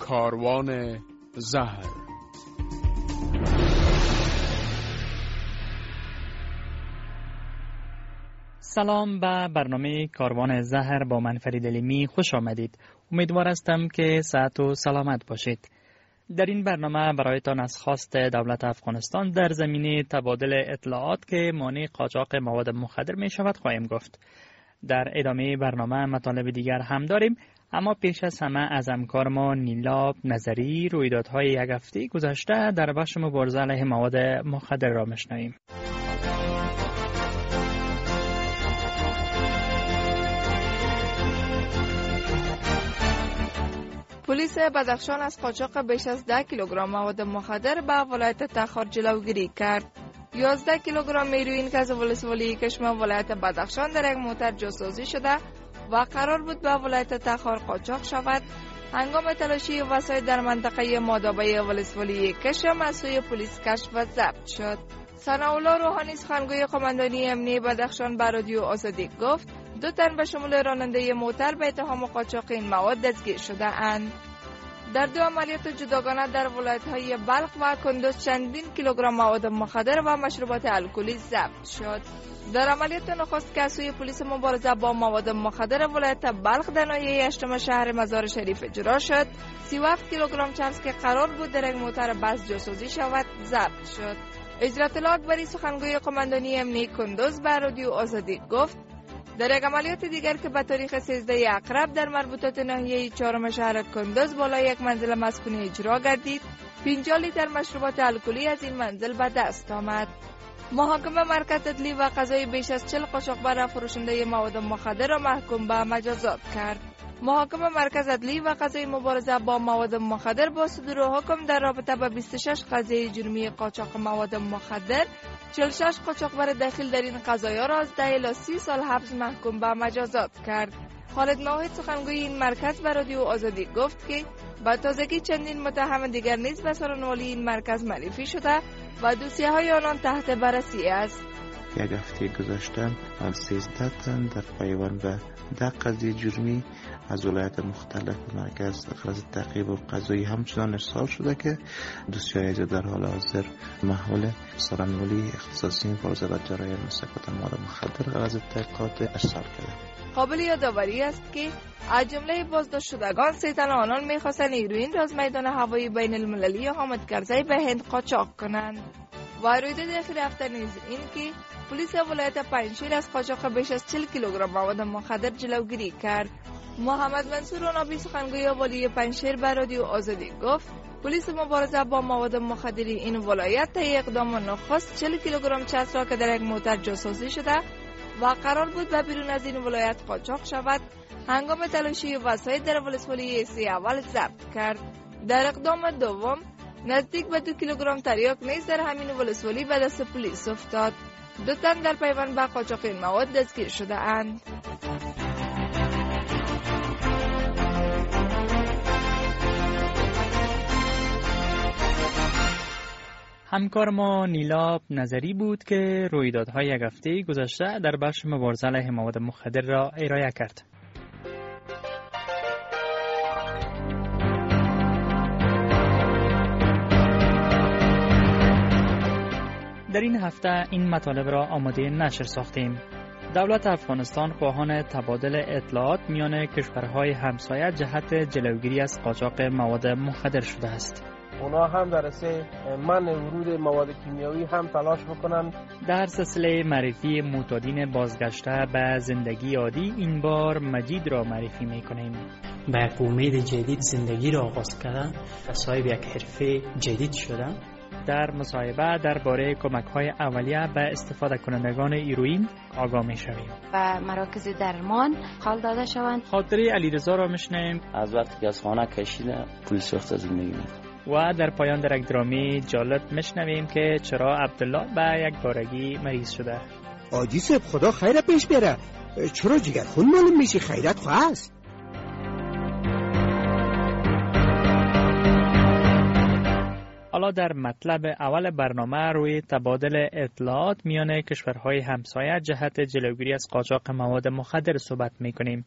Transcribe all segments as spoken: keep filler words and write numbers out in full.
کاروان زهر. سلام به برنامه کاروان زهر با من فرید علیمی خوش آمدید. امیدوار هستم که صحت و سلامت باشید. در این برنامه برایتان از خواست دولت افغانستان در زمینه تبادل اطلاعات که مانع قاچاق مواد مخدر می شود خواهیم گفت. در ادامه برنامه مطالب دیگر هم داریم، اما پیش از همه از همکار ما نیلا نظری رویدادهای یک هفته گذشته در بخش مبارزه علیه مواد مخدر را میشنویم. پلیس بدخشان از قاچاق بیش از ده کیلوگرم مواد مخدر به ولایت تخار جلوگیری کرد. یازده کیلوگرم هیروئین که از ولسوالی کشمه ولایت بدخشان در یک موتر جاسازی شده و قرار بود به ولایت تخار قاچاق شود، هنگام تلاشی وسایل در منطقه مادابه ولسوالی کشم از سوی پلیس کشف و ضبط شد. ثناءالله روحانی سخنگوی قماندانی امنیتی بدخشان به رادیو آزادی گفت دو تن به شمول راننده موتر به اتهام قاچاق این مواد دستگیر شده اند. در دو عملیات جداگانه در ولایت‌های بلخ و کندوز چندین کیلوگرم مواد مخدر و مشروبات الکلی ضبط شد. در عملیات نخست که از سوی پلیس مبارزه با مواد مخدر ولایت بلخ در ناحیه هشتم شهر مزار شریف اجرا شد، سی و هفت کیلوگرم چرس که قرار بود در یک موتر بس جاسازی شود ضبط شد. اجرت الله اکبری سخنگوی قماندانی امنیتی کندوز به رادیو آزادی گفت در یک عملیات دیگر که به تاریخ سیزده اقرب در مربوطات ناحیه چهارم شهر کندوز بالای یک منزل مسکونی اجرا گردید، پنجاه لیتر مشروبات الکلی از این منزل به دست آمد. محاکمه مرکز عدلی و قضایی بیش از چهل قاچاقبر فروشنده مواد مخدر را محکوم به مجازات کرد. محاکمه مرکز عدلی و قضایی مبارزه با مواد مخدر با صدور حکم در رابطه با بیست و شش قضیه جرمی قاچاق مواد مخدر، چهل و شش قاچاقبر داخل در این قضایا را از ده الی سی سال حبس محکوم به مجازات کرد. خالد ناهید سخنگوی این مرکز به رادیو آزادی گفت که با تازگی چندین متهم دیگر نیز به سرانوالی این مرکز معرفی شده و دوسیه های آنان تحت بررسی است. یک هفته گذشته از سیزده تن در پیوند به ده قضیه جرمی از ولایت مختلف مرکز غرض تعقیب و قضایی همچنان ارسال شده که دوسیه‌های در حال حاضر محول سرانوالی اختصاصی مبارزه با جرایم مستقات مواد مخدر غرض تحقیقات ارسال کرده. قابل یادآوری است که از جمله بازداشت شدگان سه تن آنان می‌خواستند هیروئین را از میدان هوایی بین المللی حامد کرزی به هند قاچاق کنند. و رویداد اخیر هفته نیز این که پلیس ولایت پنجشیر از قاچاق بیش از چهل کیلوگرم مواد مخدر جلوگیری کرد. محمد منصور نابی سخنگوی والی پنجشیر به رادیو آزادی گفت پلیس مبارزه با مواد مخدری این ولایت طی اقدام نخست چهل کیلوگرم چرس را که در یک موتر جاسازی شده و قرار بود به بیرون از این ولایت قاچاق شود، هنگام تلاشی وسایل در ولسوالی سی اول ضبط کرد. در اقدام دوم نزدیک به دو کیلوگرم تریاک نیز در همین ولسوالی به دست پلیس افتاد. دو تن در پیوند به قاچاق این مواد دستگیر شده اند. همکار ما نیلا نظری بود که رویدادهای یک هفته گذشته در بخش مبارزه علیه مواد مخدر را ارائه کرد. در این هفته این مطالب را آماده نشر ساختیم. دولت افغانستان خواهان تبادل اطلاعات میان کشورهای همسایه جهت جلوگیری از قاچاق مواد مخدر شده است. اونا هم در سه منع ورود مواد کیمیایی هم تلاش بکنن. در سلسله معرفی معتادین بازگشته به زندگی عادی این بار مجید را معرفی میکنیم. با یک امید جدید زندگی را آغاز کردن، صاحب یک حرفه جدید شدن. در مصاحبه درباره کمک‌های اولیه به استفاده کنندگان هیروئین آگاه می‌شویم. و مراکز درمان حال داده شوند. خاطره علیرضا را می‌شنویم از وقتی که از خانه کشیده پول سوخت زندگی می‌کنه. و در پایان در یک درامی جالب می‌شنویم که چرا عبدالله به یک بارگی مریض شده. آجی صاحب خدا خیر پیش بره. چرا جگرخون معلوم میشی؟ خیرت خواست. حالا در مطلب اول برنامه روی تبادل اطلاعات میان کشورهای همسایه جهت جلوگیری از قاچاق مواد مخدر صحبت میکنیم.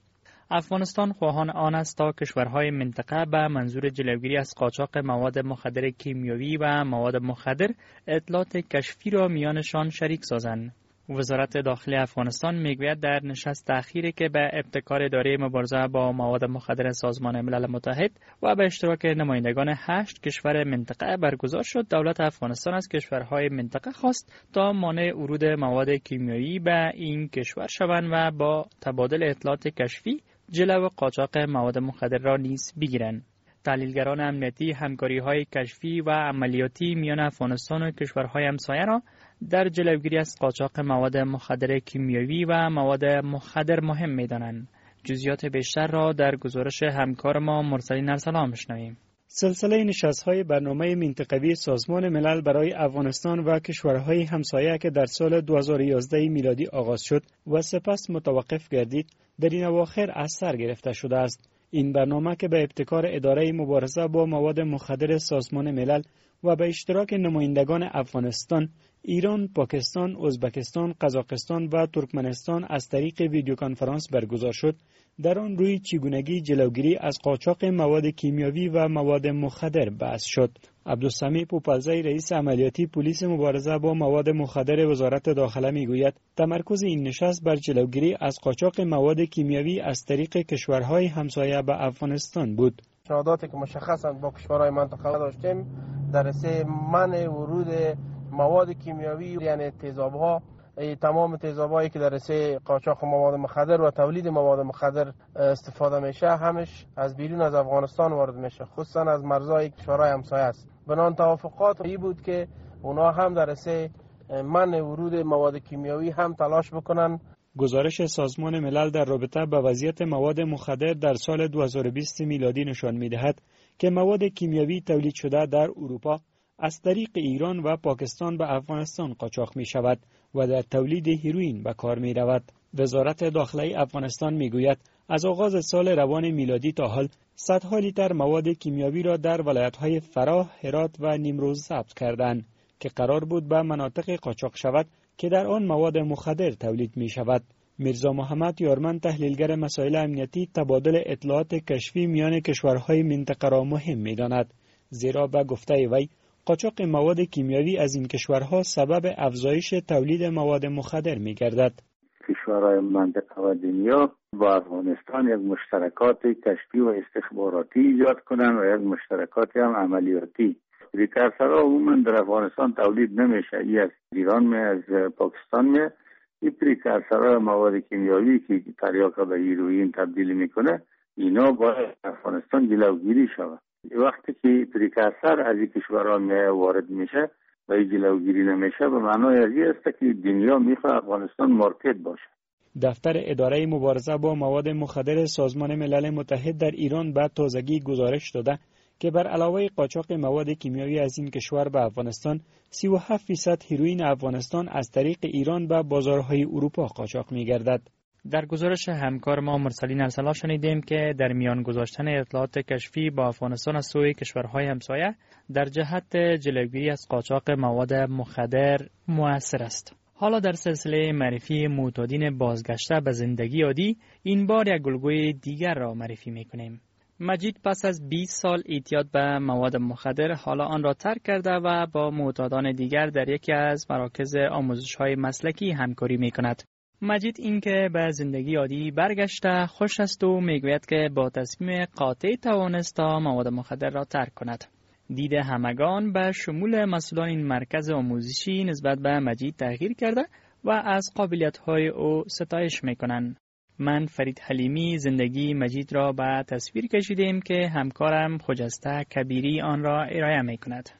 افغانستان خواهان آن است تا کشورهای منطقه به منظور جلوگیری از قاچاق مواد مخدر کیمیایی و مواد مخدر اطلاعات کشفی را میانشان شریک سازند. وزارت داخلی افغانستان میگوید در نشست اخیری که به ابتکار اداره مبارزه با مواد مخدر سازمان ملل متحد و به اشتراک نمایندگان هشت کشور منطقه برگزار شد، دولت افغانستان از کشورهای منطقه خواست تا مانع ورود مواد کیمیایی به این کشور شوند و با تبادل اطلاعات کشفی جلو قاچاق مواد مخدر را نیز بگیرند. تحلیلگران امنیتی همکاری‌های کشفی و عملیاتی میان افغانستان و کشورهای همسایه را در جلوگیری از قاچاق مواد مخدر کیمیایی و مواد مخدر مهم می‌دانند. جزئیات بیشتر را در گزارش همکار ما مرسلین ارسلان می‌شنویم. سلسله نشست‌های برنامه منطقوی سازمان ملل برای افغانستان و کشورهای همسایه که در سال دو هزار و یازده میلادی آغاز شد و سپس متوقف گردید، در این اواخر از سر گرفته شده است. این برنامه که به ابتکار اداره مبارزه با مواد مخدر سازمان ملل و به اشتراک نمایندگان افغانستان، ایران، پاکستان، ازبکستان، قزاقستان و ترکمنستان از طریق ویدیو کنفرانس برگزار شد، در آن روی چگونگی جلوگیری از قاچاق مواد کیمیایی و مواد مخدر بحث شد. عبدالسمیع پوپلزی رئیس عملیاتی پلیس مبارزه با مواد مخدر وزارت داخله میگوید تمرکز این نشست بر جلوگیری از قاچاق مواد کیمیایی از طریق کشورهای همسایه به افغانستان بود. شهاداتی که مشخصاً با کشورهای منطقه داشتیم در راسته منع ورود مواد کیمیایی، یعنی تیزاب‌ها، تمام تیزاب‌هایی که در راسته قاچاق مواد مخدر و تولید مواد مخدر استفاده میشه همش از بیرون از افغانستان وارد میشه، خصوصا از مرزهای کشورهای همسایه است. بنان توافقات این بود که اونا هم در راسته منع ورود مواد کیمیایی هم تلاش بکنن. گزارش سازمان ملل در رابطه با وضعیت مواد مخدر در سال دو هزار و بیست میلادی نشان می‌دهد که مواد کیمیایی تولید شده در اروپا از طریق ایران و پاکستان به افغانستان قاچاق می شود و در تولید هیروئین به کار می رود. وزارت داخلی افغانستان می گوید از آغاز سال روان میلادی تا حال صدها لیتر مواد کیمیایی را در ولایت‌های فراه، هرات و نیمروز ضبط کردند که قرار بود به مناطق قاچاق شود که در آن مواد مخدر تولید می شود. میرزا محمد یارمن تحلیلگر مسائل امنیتی تبادل اطلاعات کشفی میان کشورهای منطقه را مهم می داند، زیرا به گفته وی قاچاق مواد کیمیایی از این کشورها سبب افزایش تولید مواد مخدر می گردد. کشورهای منطقه و دنیا با افغانستان یک مشترکات کشفی و استخباراتی ایجاد کنند و یک مشترکات هم عملیاتی. پریکورسورها عموما در افغانستان تولید نمیشه، ای از ایران می از پاکستان می. این پریکورسورها مواد کیمیایی که تریاک به هیروئین تبدیل میکنه، اینا باید افغانستان جلوگیری شود. وقتی که پریکورسور از این کشورها می وارد میشه و این جلوگیری نمیشه، به معنای از این است که دنیا میخواد افغانستان مارکت باشه. دفتر اداره مبارزه با مواد مخدر سازمان ملل متحد در ایران به تازگی گزارش داده که بر علاوه قاچاق مواد کیمیایی از این کشور به افغانستان، سی و هفت فیصد هیروئین افغانستان از طریق ایران به بازارهای اروپا قاچاق می‌گردد. در گزارش همکار ما مرسلین ارسلان شنیدیم که در میان گذاشتن اطلاعات کشفی با افغانستان از سوی کشورهای همسایه در جهت جلوگیری از قاچاق مواد مخدر مؤثر است. حالا در سلسله معرفی معتادین بازگشته به زندگی عادی این بار یک الگوی دیگر را معرفی می‌کنیم. مجید پس از بیست سال اعتیاد به مواد مخدر حالا آن را ترک کرده و با معتادان دیگر در یکی از مراکز آموزش‌های مسلکی همکاری می‌کند. مجید اینکه به زندگی عادی برگشته خوش است و میگوید که با تصمیم قاطع توانست تا مواد مخدر را ترک کند. دید همگان به شمول مسئولان این مرکز آموزشی نسبت به مجید تغییر کرده و از قابلیت‌های او ستایش می‌کنند. من فرید حلیمی زندگی مجید را به تصویر کشیدیم که همکارم خجسته کبیری آن را ارائه می کند.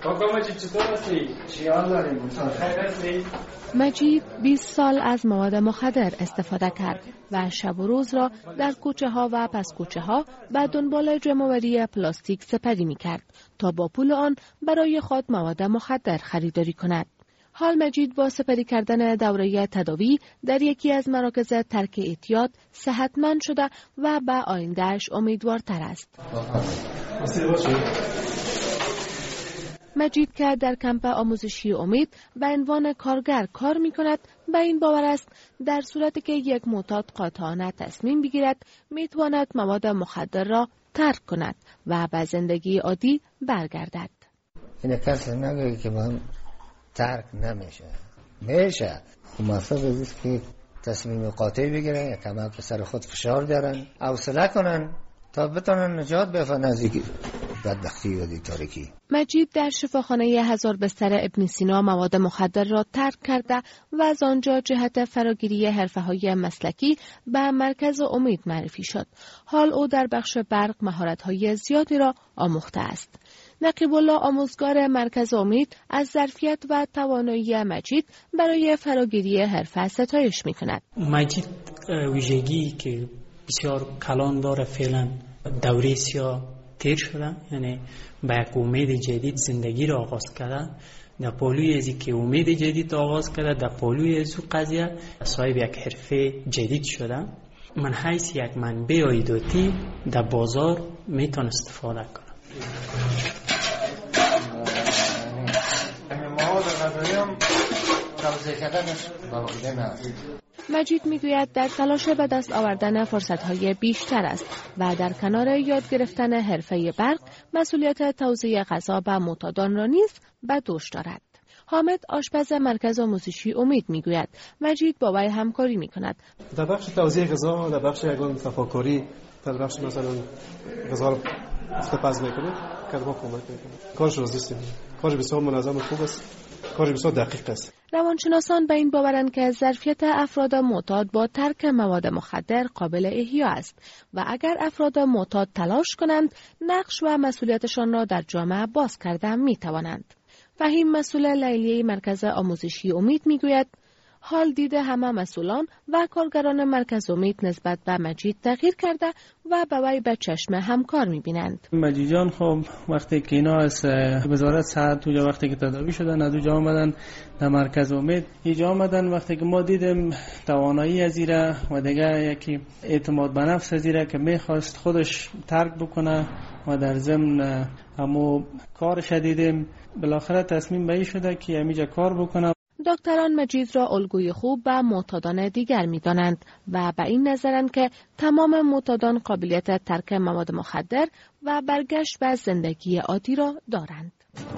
مجید بیست سال از مواد مخدر استفاده کرد و شب و روز را در کوچه ها و پس کوچه ها به دنبال جمع‌آوری پلاستیک سپری می کرد تا با پول آن برای خود مواد مخدر خریداری کند. حال مجید با سپری کردن دوره تداوی در یکی از مراکز ترک اعتیاد صحتمند شده و به آیندهش امیدوارتر است. مجید که در کمپ آموزشی امید به عنوان کارگر کار می کند، به این باور است در صورتی که یک معتاد قاطعانه تصمیم بگیرد می تواند مواد مخدر را ترک کند و به زندگی عادی برگردد. این کسی نگه که من ترک نمیشه، میشه. موفق است که تصمیم قاطع بگیرن، یا کما که سر خود فشار بیارن، حوصله کنن تا بتونن نجات بیافن از این بدبختی و تاریکی. مجید در شفاخانه هزار بستر ابن سینا مواد مخدر را ترک کرده و از آنجا جهت فراگیری حرفه‌های مسلکی به مرکز امید معرفی شد. حال او در بخش برق مهارت‌های زیادی را آموخته است. نقیب الله آموزگار مرکز امید از ظرفیت و توانایی مجید برای فراگیری حرفه ستایش می‌کند. مجید ویژگی که بسیار کلان داره، فعلا دوره سیاه تیر شده، یعنی با یک امید جدید زندگی را آغاز کرده. در پالوی ازی که امید جدید آغاز کرده، در پالوی ازو قضیه صاحب یک حرفه جدید شده. من حیث یک منبع عایداتی در بازار میتون استفاده کنم. مجید میگوید در تلاش به دست آوردن فرصت‌های بیشتر است و در کنار یاد گرفتن حرفه برق، مسئولیت توزیع غذا به معتادان را نیز به دوش دارد. حامد آشپز مرکز آموزشی امید میگوید مجید با وی همکاری میکند. در بخش توزیع غذا، در بخش یگان تفاکری، در بخش مثلا غذا رو استفاده میکنه، کار ما کمک میکنه. کارش رو زیستیم. کارش بسیار منظم و خوب است. کارش بسیار دقیق است. روانشناسان به این باورند که ظرفیت افراد معتاد با ترک مواد مخدر قابل احیا است و اگر افراد معتاد تلاش کنند، نقش و مسئولیتشان را در جامعه باز کرده می توانند. فهیم مسئول لیلیه مرکز آموزشی امید می گوید حال دیده همه مسئولان و کارگران مرکز امید نسبت به مجید تغییر کرده و به وی به چشم همکار می‌بینند. مجید جان خب وقتی که اینا از وزارت صحت تو وقتی که تداوی شدن از اونجا آمدن در مرکز امید، اینجا آمدن وقتی که ما دیدیم توانایی از ایره و دیگه یکی اعتماد به نفس از ایره که میخواست خودش ترک بکنه و در ضمن همو کارش دیدیم، بالاخره تصمیم به این شده که همینجا کار بکنه. دکتران مجید را الگوی خوب به معتادان دیگر می‌دانند و به این نظرند که تمام معتادان قابلیت ترک مواد مخدر و برگشت به زندگی عادی را دارند.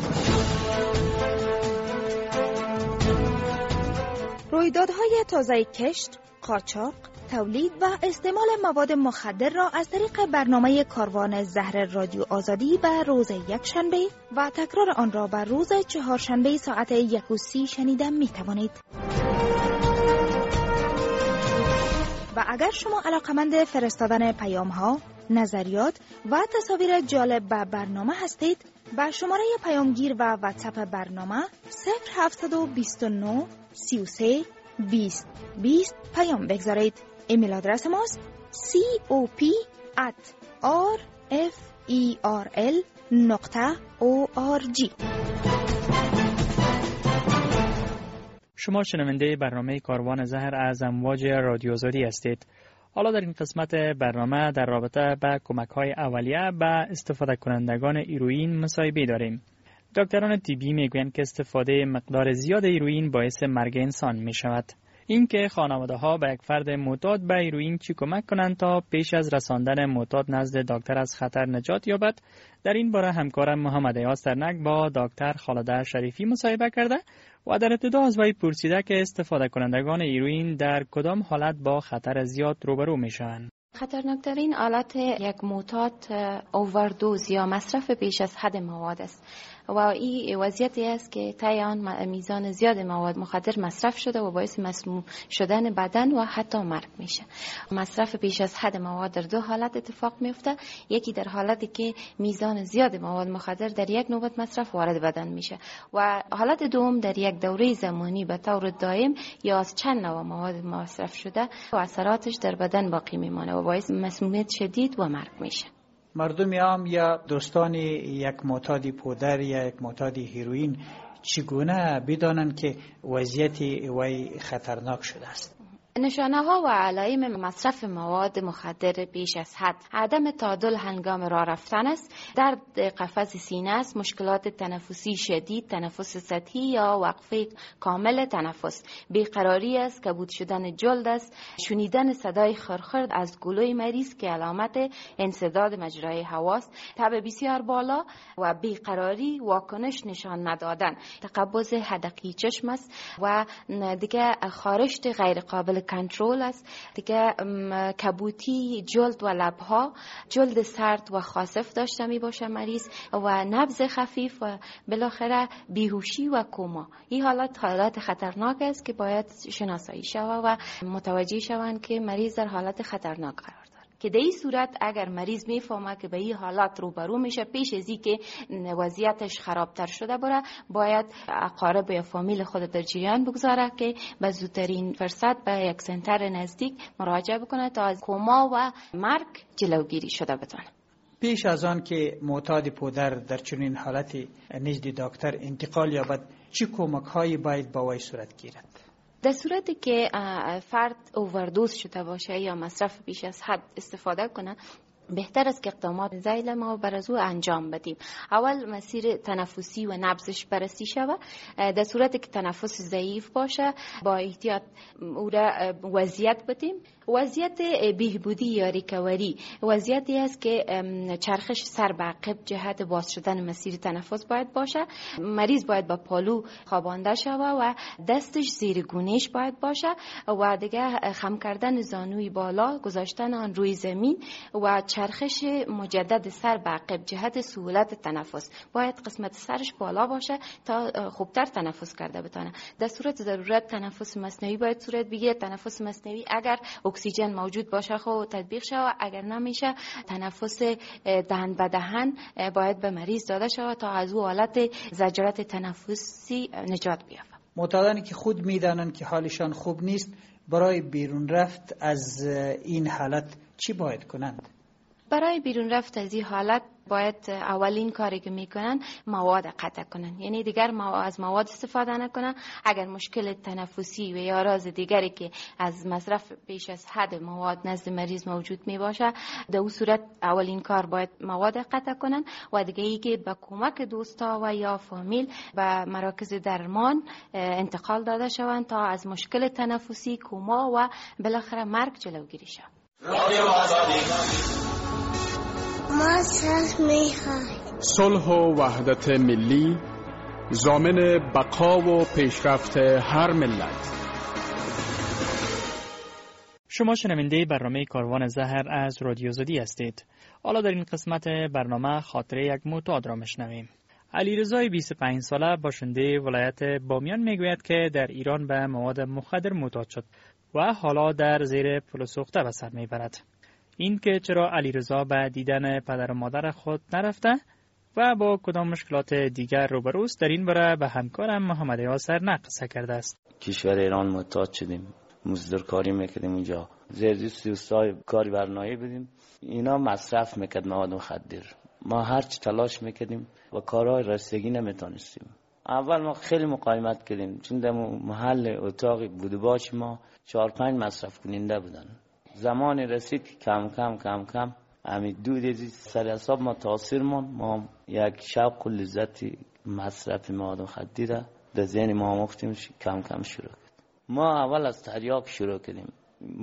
رویدادهای تازه کشت، قاچاق، تولید و استعمال مواد مخدر را از طریق برنامه کاروان زهر رادیو آزادی به روز یکشنبه و تکرار آن را به روز چهارشنبه ساعت یک و سی شنیده می توانید. و اگر شما علاقمند فرستادن پیام ها، نظریات و تصاویر جالب به برنامه هستید، با شماره پیامگیر و واتساپ برنامه صفر هفت دو نه سی و سه بیست بیست پیام بگذارید. ایمیل آدرس ماست cop at rferl نقطه org. شما شنونده برنامه کاروان زهر از امواج رادیو آزادی هستید. حالا در این قسمت برنامه در رابطه با کمک‌های اولیه به استفاده کنندگان هیروئین مصاحبه داریم. دکتران طبی میگویند که استفاده مقدار زیاد هیروئین باعث مرگ انسان می شود. اینکه خانواده ها به یک فرد معتاد به هیروئین چی کمک کنند تا پیش از رساندن معتاد نزد دکتر از خطر نجات یابد، در این باره همکارم محمد یاسرنک با دکتر خالده شریفی مصاحبه کرده و در ابتدا از وی پرسیده که استفاده کنندگان هیروئین در کدام حالت با خطر زیاد روبرو می شوند. خطرناکترین حالت یک معتاد اووردوز یا مصرف بیش از حد مواد است و این وضعیتی است که طی آن میزان زیاد مواد مخدر مصرف شده و باعث مسموم شدن بدن و حتی مرگ میشه. مصرف بیش از حد مواد در دو حالت اتفاق میفته. یکی در حالتی که میزان زیاد مواد مخدر در یک نوبت مصرف وارد بدن میشه و حالت دوم در یک دوره زمانی به طور دائم یا از چند نوع مواد مصرف شده و اثراتش در بدن باقی میمانه و باعث مسمومیت شدید و مرگ میشه. مردم عام یا دوستان یک معتاد پودر یا یک معتاد هیروئین چگونه بدانند که وضعیت وی خطرناک شده است؟ نشانه ها و علائم مصرف مواد مخدر بیش از حد: عدم تعادل هنگام راه رفتن است، درد قفس سینه است، مشکلات تنفسی شدید، تنفس سطحی یا وقفه کامل تنفس، بیقراری است، کبود شدن جلد است، شنیدن صدای خرخر از گلوی مریض که علامت انسداد مجرای هوا است، تب بسیار بالا و بیقراری، واکنش نشان ندادن، تقبض حدقی چشم است و دیگه خارشت غیر قابل کنترل است، دیگه کبوتی جلد و لبها، جلد سرد و خاصف داشته می باشه مریض و نبض خفیف و بالاخره بیهوشی و کوما. این حالت حالت خطرناک است که باید شناسایی شود و متوجه شوند که مریض در حالت خطرناک قرار داره. که در این صورت اگر مریض میفهمه که به این حالات روبرو میشه، پیش از اینکه وضعیتش خرابتر شده بره، باید اقارب یا فامیل خود در جریان بگذاره که به زودترین فرصت به یک سنتر نزدیک مراجعه بکنه تا از کما و مرگ جلوگیری شده بتونه. پیش از آن که معتاد پودر در چنین حالت نزد دکتر انتقال یابد، چه کمک هایی باید با وی صورت گیرد؟ در صورتی که فرد اووردوز شده باشه یا مصرف بیش از حد استفاده کنه، بهتر است که اقدامات ذیل ما بر از او انجام بدیم. اول مسیر تنفسی و نبضش بررسی شود. در صورتی که تنفس ضعیف باشه با احتیاط او را وضعیت بدیم. وضعیت بهبودی یا ریکوری وضعیتی است که چرخش سر به عقب جهت باز شدن مسیر تنفس باید باشه. مریض باید با پالو خوابانده شود و دستش زیر گونهش باید باشه و دیگه خم کردن زانوی بالا، گذاشتن آن روی زمین و چرخش مجدد سر به عقب جهت سهولت تنفس. باید قسمت سرش بالا باشه تا خوبتر تنفس کرده بتونه. در صورت ضرورت تنفس مصنوعی باید صورت بگیره. تنفس مصنوعی اگر اکسیژن موجود باشه خب تطبیق شود، اگر نمیشه تنفس دهن به دهن باید به مریض داده شود تا از او حالت زجرات تنفسی نجات بیابد. معتادانی که خود میدانند که حالشان خوب نیست، برای بیرون رفت از این حالت چی باید کنند؟ برای بیرون رفت از این حالت باید اولین کاری که میکنن مواد قطع کنن، یعنی دیگر از مواد استفاده نکنن. اگر مشکل تنفسی و یا راز دیگری که از مصرف بیش از حد مواد نزد مریض موجود می باشه، در اون صورت اولین کار باید مواد قطع کنن و دیگه ای که با کمک دوستا و یا فامیل به مراکز درمان انتقال داده شوند تا از مشکل تنفسی، کوما و بالاخره مرگ جلوگیری شود. ما صلح و وحدت ملی ضامن بقا و پیشرفت هر ملت. شما شنونده برنامه کاروان زهر از رادیو زدی هستید. حالا در این قسمت برنامه خاطره یک معتاد را میشنویم. علیرضا بیست و پنج ساله باشنده ولایت بامیان میگوید که در ایران به مواد مخدر معتاد شد و حالا در زیر پل سوخته به سر میبرد. این که چرا علیرضا به دیدن پدر و مادر خود نرفته و با کدام مشکلات دیگر روبروست، در این باره به همکارم محمد یاسر نقصه کرده است. کشور ایران معتاد شدیم، مزدور کاری میکردیم اونجا، زیردوستی استای کاری برنامه بدیم، اینا مصرف میکرد مواد مخدر. ما هرچی تلاش میکردیم و کارهای رسیدگی نمیتونستیم. اول ما خیلی مقاومت کردیم، چون در محل اتاقی بود باش ما چهار پنج مصرف کننده بودن. زمانی رسید که کم کم کم کم همین دو دیزی سر حساب ما تاثیر من ما یک شوق و لذتی مصرف مواد مخدر در ذهن ما مختیم کم کم شروع کرد. ما اول از تریاک شروع کردیم،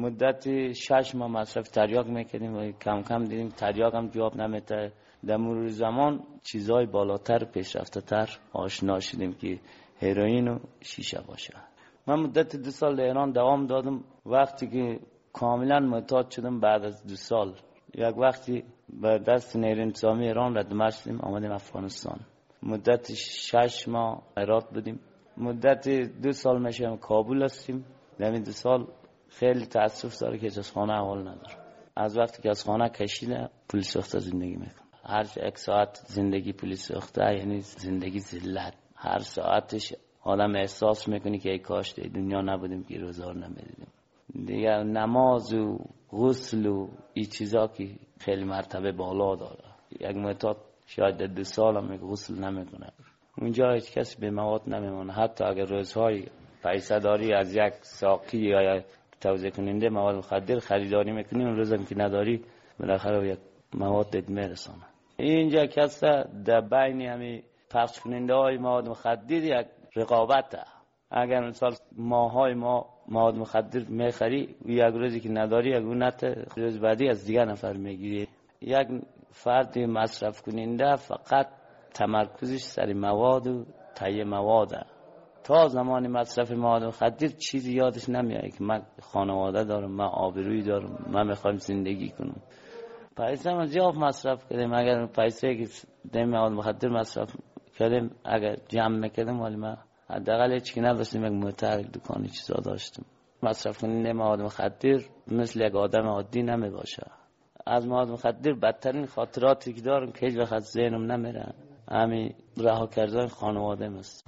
مدت شش ماه مصرف تریاک میکردیم و کم کم دیدیم تریاک هم جواب نمیده. در مرور زمان چیزهای بالاتر پیشرفته تر آشنا شدیم که هروئین و شیشه باشه. من مدت دو سال در ایران دوام دادم. وقتی که کاملا معتاد شدم بعد از دو سال، یک وقتی به دست نیروی انتظامی ایران رد مرز شدیم، آمدیم افغانستان. مدت شش ماه هرات بودیم. مدت دو سال میشه کابل هستیم. در این دو سال خیلی تاسف داره که از خانه احوال نداره. از وقتی که از خانه کشیده پول سوخته زندگی میکنم. هر یک ساعت زندگی پول سوخته یعنی زندگی ذلت. هر ساعتش آدم احساس میکنی که ای کاش در دنیا نبودیم که روزگار نمیدیدیم. دیگه نماز و غسل و این چیزا که خیلی مرتبه بالا داره. یک معتاد شاید در دو سال هم غسل نمیکنه. اونجا هیچ کسی به مواد نمیمونه. حتی اگر روزهای پیسه داری از یک ساقی یا توزیع کننده مواد مخدر خریداری میکنیم، امروز هم که نداری بالاخره یک مواد دید میرسانه. اینجا که هست در بین همی پخش کننده های مواد مخدر یک رقابت ده. اگر مثال ماهای ما مواد مخدر میخری و یک روزی که نداری یک نت روز بعدی از دیگر نفر میگیری. یک فرد مصرف کننده فقط تمرکزش سر مواد و تهیه مواد. تا زمان مصرف مواد مخدر چیزی یادش نمیاد که من خانواده دارم، من آبرویی دارم، من میخوایم زندگی کنم. پیسه ما زیاد مصرف کردیم. اگر پیسه که دیم مواد مخدر مصرف کردیم اگر جمع میکردیم ولی ما حداقل هیچ که نداشتیم، یک موتر دکانی چیزا داشتیم. مصرف کننده مواد مخدر مثل یک آدم عادی نمیباشه. از مواد مخدر بدترین خاطراتی که دارم که هیچ وقت از ذهنم نمیره همین رها کردن خانواده است.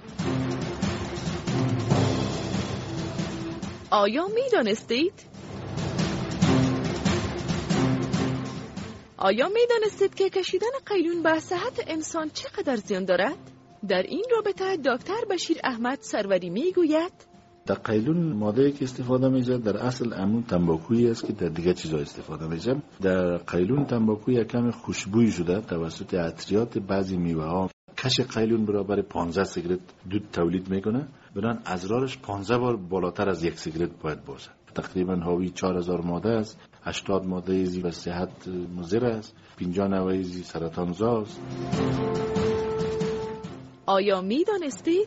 آیا می دانستید؟ آیا می دانستید که کشیدن قیلون به صحت انسان چقدر زیان دارد؟ در این رابطه دکتر بشیر احمد سروری می گوید در قیلون ماده‌ای که استفاده میشه در اصل همون تنباکویی است که در دیگه چیزا استفاده میشه. در قیلون تنباکو یک کم خوشبوی شده توسط عطریات بعضی میوه ها. کش قیلون برابر پانزده سیگرت دود تولید میکنه، بنابراین ازرارش پانزده بار بالاتر از یک سیگرت باید باشه. تقریبا حاوی چهار هزار ماده است، هشتاد ماده ایزی به صحت مضر است، پنجاه نوع ایزی سرطان زا است. آیا می دانستید؟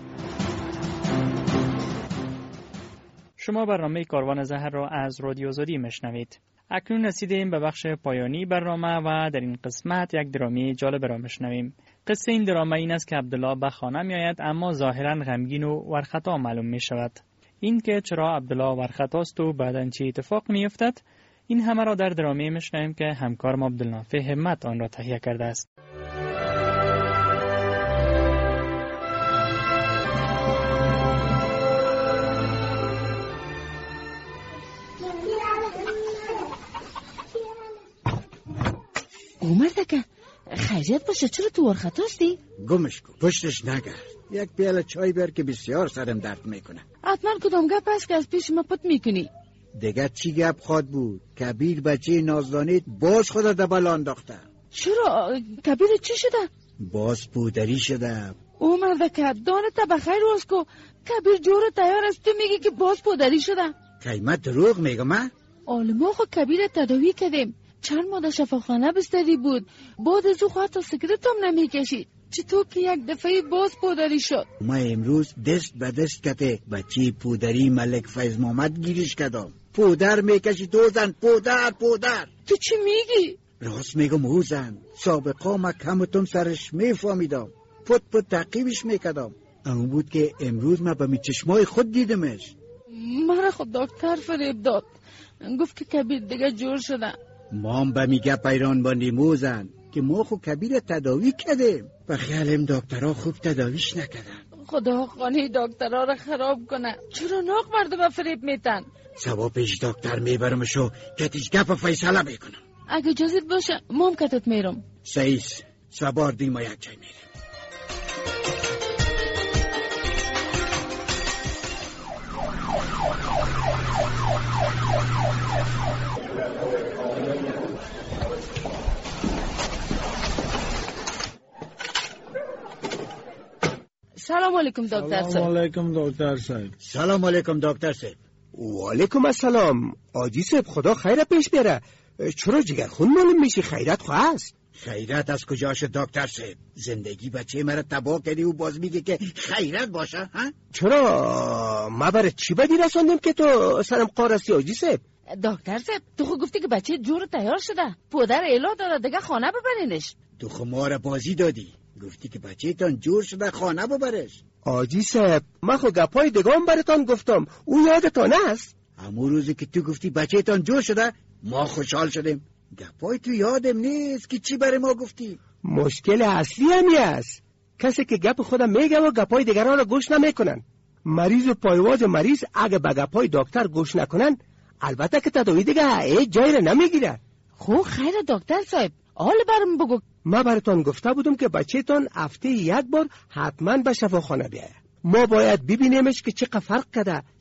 شما برنامه کاروان زهر را از رادیو آزادی میشنوید. اکنون رسیدیم به بخش پایانی برنامه و در این قسمت یک درامی جالب را میشنویم. قصه این دراما این است که عبدالله به خانه می آید اما ظاهرا غمگین و ورخطا معلوم می شود. این که چرا عبدالله ورخطاست و بعداً چه اتفاق می افتد، این همه را در درامی میشنویم که همکارم عبدالنافع همت آن را تهیه کرده است. عمر دکه خیریت باشه، چرا تو ورخطاستی؟ گمش کن، پشتش نگرد. یک پیاله چای بیار که بسیار سرم درد میکنه. حتما کدام گپ است که از پیش ما پت میکنی؟ دیگه چی گپ خواد بود؟ کبیر بچه نازدانید باز خدا دبل انداخته. چرا؟ کبیر چی شده؟ باز پودری شده. عمر دکه دانت تا بخیر روز کو، کبیر جور تیار است، تو میگی که باز پودری شده؟ قیمت دروغ میگم من؟ آلما خو کبیر تداوی کردیم، چند ماه در شفاخانه بستری بود، بعد از او خواهد تا سیگرت هم نمی کشید. چطور که یک دفعه باز پودری شد؟ ما امروز دست به دست کته بچی پودری ملک فیض محمد گیریش کدام. پودر میکشی تو زن، پودر پودر. تو چی میگی؟ راست میگم او زن، سابقا ما کمتون سرش میفهمیدم، پت پت تعقیبش میکدم. اون بود که امروز ما به می چشمای خود دیدمش. مرا خود دکتر فریب داد، گفت که کبیر دیگه جور شده. ما هم به میگه پیران باندیم موزن که ما خو کبیر تداوی کردیم و خیالیم دکترها خوب تداویش نکردن. خدا خانه دکترها را خراب کنه، چرا ناق مرده به فریب میتن؟ سوا پیش دکتر میبرمشو که تیش گپ فیصله میکنم. اگه اجازت باشه ما هم کتت میرم. سیس سبار دیم و یک چای میرم. سلام علیکم دکتر صاحب. سلام علیکم دکتر صاحب. سلام علیکم دکتر صاحب. و علیکم السلام. آجی صاحب خدا خیر پیش بره. چرا جگر خون معلوم میشی؟ خیرت خواست؟ خیرت از کجا شد دکتر صاحب؟ زندگی بچه مرا تباه کردی و باز میگه که خیرت باشه ها؟ چرا؟ ما برای چی بدی رساندیم که تو سرم قارستی آجی صاحب؟ دکتر صاحب تو خود گفتی که بچه جور تیار شده، پدر ایلا داره دیگه خانه ببرینش. تو خمار بازی دادی، گفتی که بچه تان جور شده خانه ببرش. آجی صاحب من خود گپای دگام براتان گفتم، او یادتان است؟ همون روزی که تو گفتی بچه تان جور شده ما خوشحال شدیم. گپای تو یادم نیست که چی برای ما گفتی. مشکل اصلی همی است، کسی که گپ خودم میگه و گپای دیگران را گوش نمیکنن. مریض و پایواز مریض اگه به گپای دکتر گوش نکنن البته که تداوی دیگه هیچ جایی را نمیگیره. خب خیر دکتر صاحب حال برم بگو. ما براتون گفته بودم که بچه تان هفته یک بار حتما به شفاخانه بیایه. ما باید ببینیمش که چقدر فرق کرده،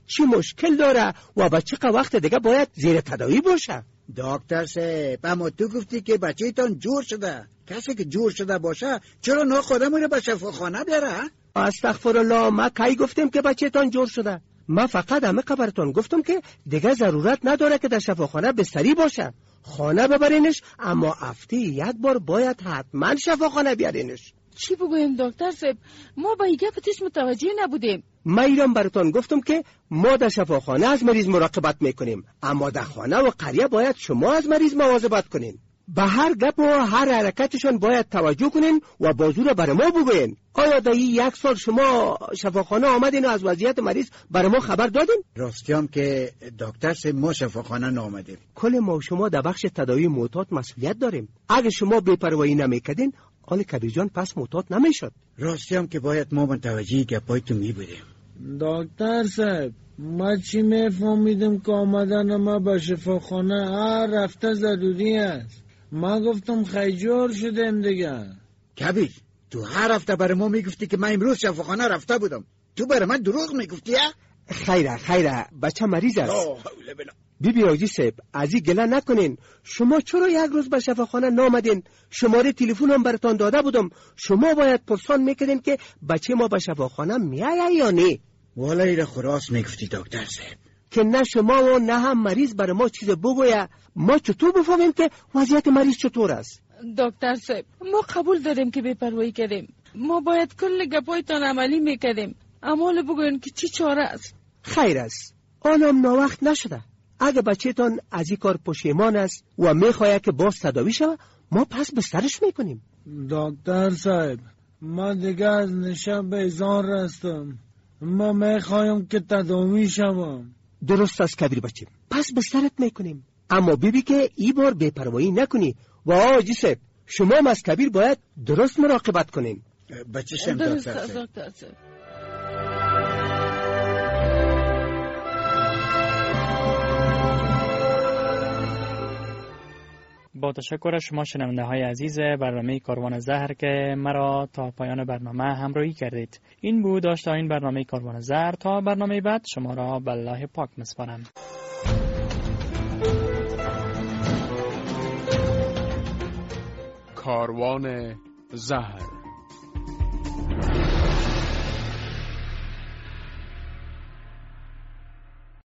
چی مشکل داره و به چه وقت دیگه باید زیر تداوی باشه. دکتر صاحب اما تو گفتی که بچه‌تان جور شده. کسی که جور شده باشه چرا ناخوده میره به شفاخانه بره؟ استغفرالله، ما کی گفتم که بچه‌تان جور شده؟ ما فقط همه خبرتون گفتم که دیگه ضرورت نداره که در شفاخانه بستری باشه. خانه ببرینش، اما هفته یک بار باید حتما شفاخانه بیارینش. چی بگویم دکتر صاحب؟ ما با این گپتش متوجه نبودیم. ما ایران براتون گفتم که ما در شفاخانه از مریض مراقبت میکنیم، اما در خانه و قریه باید شما از مریض مواظبت کنین. به هر گپ و هر حرکتشون باید توجه کنین و بازو رو برای ما بگوین. آیا در این یک سال شما شفاخانه آمدین و از وضعیت مریض برای ما خبر دادین؟ راستیم که دکتر صاحب ما شفاخانه نآمدیم. کل ما شما در بخش تداوی معتاد مسئولیت داریم. اگه شما بی‌پروایی نمیکردین آل کبیر جان پس معتاد نمیشد. راستیم که باید ما متوجه گپای تو می بودیم. دکتر صاحب ما چی میفهمیدم که آمدن ما به شفاخانه هر رفته ضروری است. ما گفتم خیجور شدیم دیگه. کبیر تو هر هفته برای ما میگفتی که من امروز شفاخانه رفته بودم، تو برای من دروغ میگفتی؟ خیره خیره بچه مریض است. بی بی آجی صاحب از این گله نکنین. شما چرا یک روز به شفاخانه نامدین؟ شماره تلفن هم براتون داده بودم. شما باید پرسان میکردین که بچه ما به شفاخانه میایه یا نه. والا ایره خراس میگفتی دکتر صاحب که نه شما و نه هم مریض برای ما چیز بگویه. ما چطور بفهمیم که وضعیت مریض چطور است؟ دکتر صاحب ما قبول داریم که بی‌پروایی کردیم. ما باید کل گپایتان عملی میکردیم. اما بگوین که چی چاره است؟ خیر است، آنم ناوقت نشده. اگه بچه‌تان از این کار پشیمان است و میخواهد که باز تداوی شود، ما پس بسترش میکنیم. دکتر صاحب ما دیگه از نشه بیزار رستم. ما میخوایم که تداوی شوم. درست است کبیر بچه، پس بسترت میکنیم. اما بیبی که ای بار بی‌پروایی نکنی. و آجی صاحب شما هم از کبیر باید درست مراقبت کنین. بچه شم دکتر صاحب. با تشکر شما شنونده های عزیز برنامه کاروان زهر که مرا تا پایان برنامه همراهی کردید. این بود داشته این برنامه کاروان زهر. تا برنامه بعد شما را به الله پاک میسپارم. کاروان زهر.